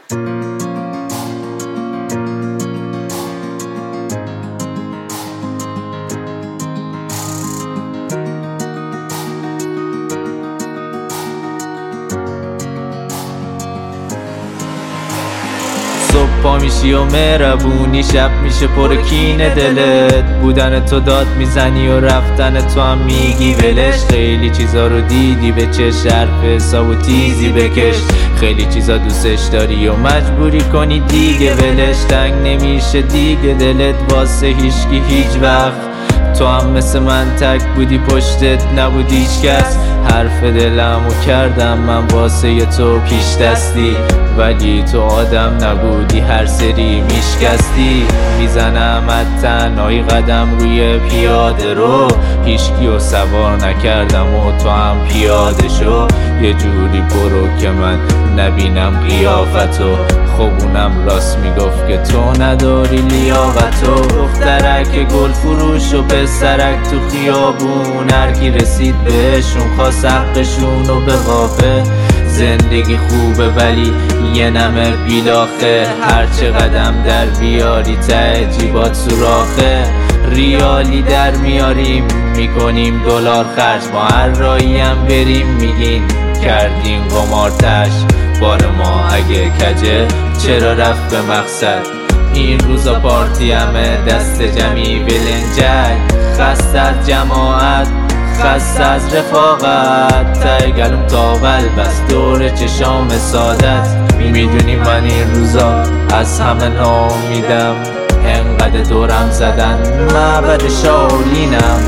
صبح پا میشی و مهربونی، شب میشه پر کینه دلت. بودن تو داد میزنی و رفتن تو هم میگی ولش. خیلی چیزا رو دیدی به چش، حرف حساب و تیزی بکش. خیلی چیزا دوستش داری و مجبوری کنی دیگه ولش. تنگ نمیشه دیگه دلت واسه هیچکی هیچ وقت. تو هم مثل من تک بودی، پشتت نبود هیچ کس. حرف دلمو کردم من واسه تو پیش دستی، ولی تو آدم نبودی، هر سری میشکستی. میزنم تنهایی قدم روی پیاده رو، هیچکیو سوار نکردم و تو هم پیاده شو. یه جوری برو که من نبینم قیافتو. خوبونم راست میگفت که تو نداری لیاقتو. دخترک گل فروش و پسرک تو خیابون، هرکی رسید بهشون خواست حقشونو به قافه. زندگی خوبه ولی یه نمه بیلاخه، هرچه قدم در بیاری ته جیبات سوراخه. ریالی در میاریم میکنیم دلار خرج، ما هر راهی هم بریم میگین کردیم قمارتش. بار ما اگه کجه چرا رفت به مقصد. این روزا پارتی همه دست جمعی بلنجک. خسته از جماعت، خسته از رفاقت، ته گلوم تاول بس دور چشام سادت. میدونی من این روزا از همه ناامیدم، انقدر دورم زدن معبد شاولینم.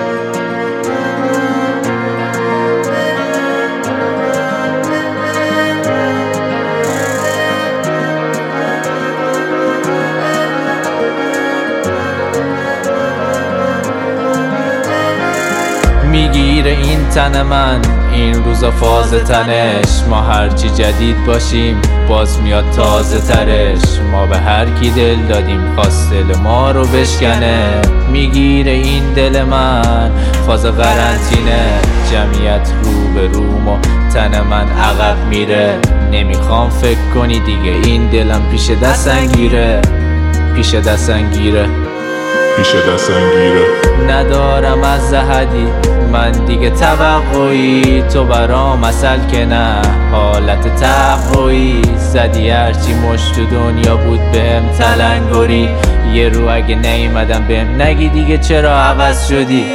میگیره این تن من این روزا فاز تنش. ما هرچی جدید باشیم باز میاد تازه ترش. ما به هر کی دل دادیم خواست دل ما رو بشکنه. میگیره این دل من فاز قرنطینه. جمعیت رو به روم و تن من عقب میره. نمیخوام فکر کنی دیگه این دلم پیش دستنگیره. پیش دستنگیره. ندارم از زهدی من دیگه توقعی، تو برام مثل که نه حالت تقوی. زدی هرچی مشت تو دنیا بود بهم تلنگری. یه رو اگه نیومدم بهم نگی دیگه چرا عوض شدی.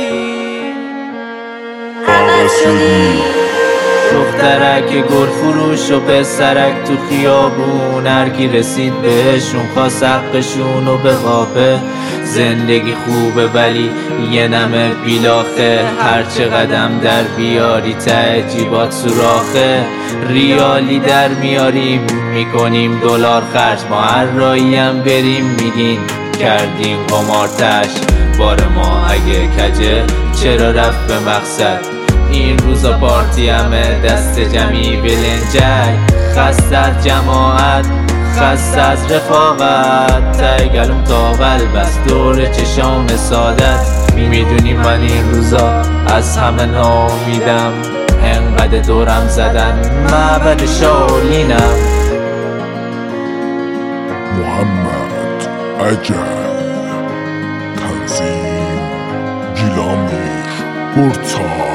دخترک گل فروش و پسرک تو خیابون، هرکی رسید بهشون خواست حقشونو به قافه. زندگی خوبه ولی یه نمه بیلاخه، هرچه قدم در بیاری ته جیبات سوراخه. ریالی در میاریم میکنیم دلار خرج، ما هر راهی هم بریم میگین کردیم قمارتش. بار ما اگه کجه چرا رفت به مقصد. این روزا پارتی همه دست جمعی بلنجک. خسته از جماعت، خسته از رفاقت، ته گلوم تاول بس دور چشام سادت. میدونی من این روزا از همه ناامیدم، انقدر دورم زدن معبد شاولینم. محمد اجل، تنظیم گیلامیر گرتا.